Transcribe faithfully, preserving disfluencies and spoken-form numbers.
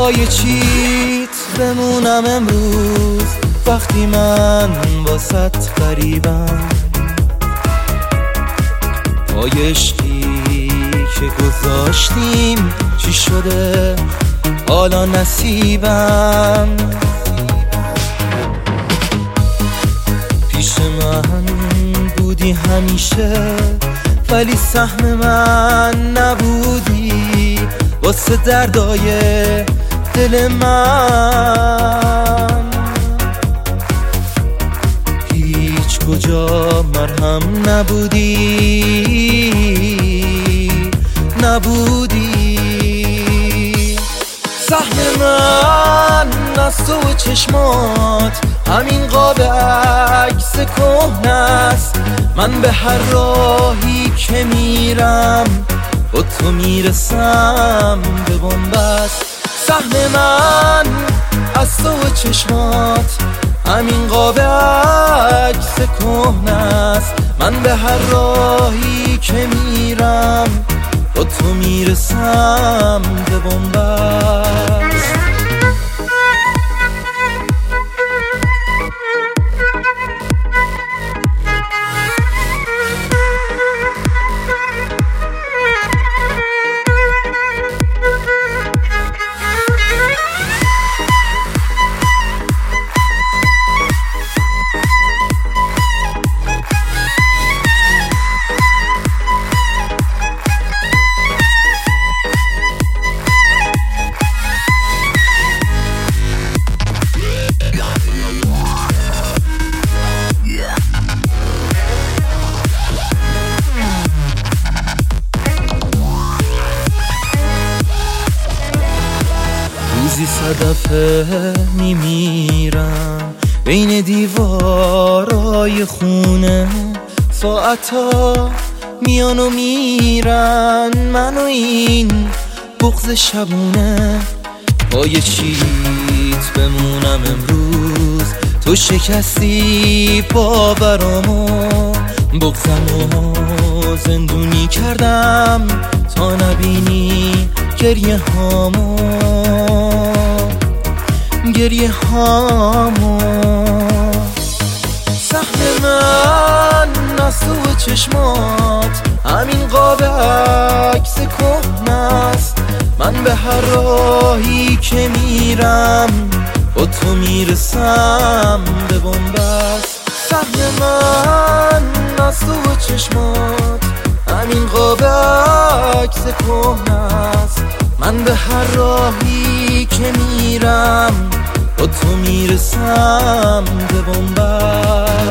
پای چیت بمونم امروز وقتی من واسط غریبم؟ پای عشقی که گذاشتیم چی شده حالا نصیبم؟ پیش من بودی همیشه ولی سهم من نبودی واسه دردای دل من. هیچ کجا مرهم نبودی نبودی. سهم من از تو و چشمات همین قاب عکس کهنه است. من به هر راهی که میرم با تو میرسم به بنبست. سهم من از تو و چشمات همین قاب عکس کهنه است. من به هر راهی که میرم با تو میرسم به بنبست. روزی صدفه میمیرم بین دیوارای خونه. ساعتا میان و میرن من و این بغض شبونه. پای چیت بمونم امروز تو شکستی باورامو. بغضمو زندونی کردم تا نبینی گریه هامو گریه هامو. سهم من از تو و چشمات همین قاب عکس کهنه است. من به هر راهی که میرم با تو میرسم به بنبست. سهم من از تو و چشمات همین قاب عکس کهنه است. من به هر راهی که میرم با تو میرسم به بنبست.